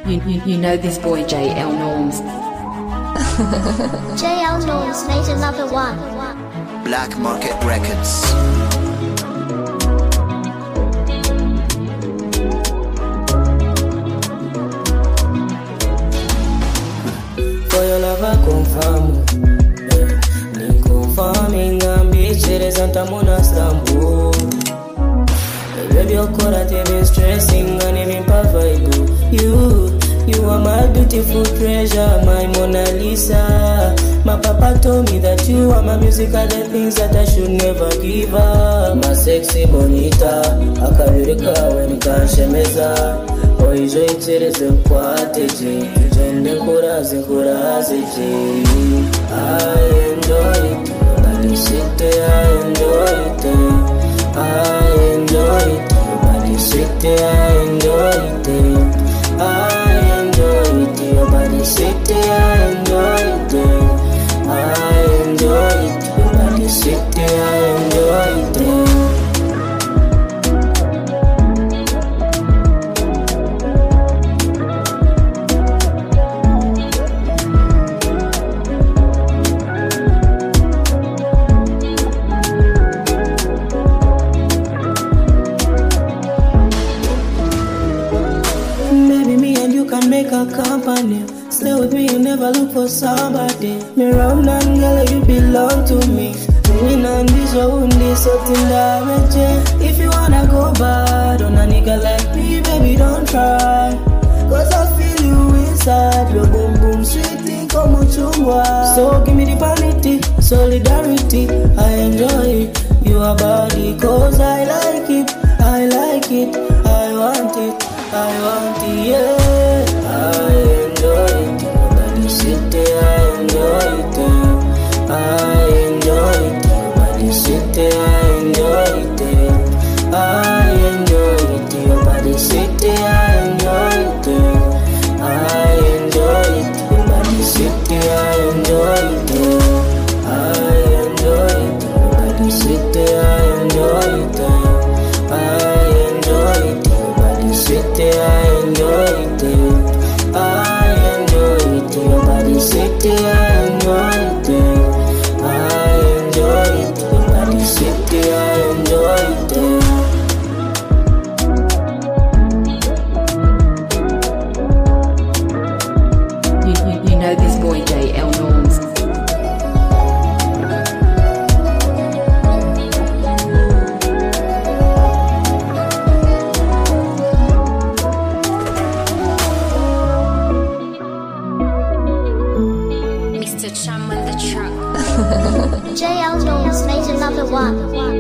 You know this boy JL Norms. JL Norms made another one. Black Market Records. For your love I confirm, ni confirming ambitious Santa Mona Stambo. Baby, your core TV stressing and even perfect. You are my beautiful treasure, my Mona Lisa. My papa told me that you are my music, are the things that I should never give up. My sexy bonita, akabirika when kanshemeza. Oijo ichereze kwateje, tujende kuraze je. I enjoy it, body shit, I enjoy it. I enjoy it, body shit, I enjoy it. I enjoy it, your body shit, I enjoy it. I enjoy it, your body shit, I enjoy it. Make a company, stay with me and never look for somebody. Me round and girl, you belong to me. Me on this road, this something damage. If you wanna go bad on a nigga like me, baby, don't try. Cause I feel you inside, your boom boom sweet thing come chungwa. So give me the vanity, solidarity, I enjoy it. You are body, cause I like it, I like it, I want it, I want it, yeah. I enjoy it, your body shit, I enjoy it. I enjoy it, your body shit, I enjoy it. I enjoy it, your body shit, I enjoy it. I enjoy it, your body shit, I enjoy it. I enjoy it, your body shit, I enjoy it. I enjoy it, your body shit, I enjoy it. I enjoy it, your body city, I enjoy it. I enjoy it, your body city, I enjoy it. You know this boy JL Norms. JL Norms made another one.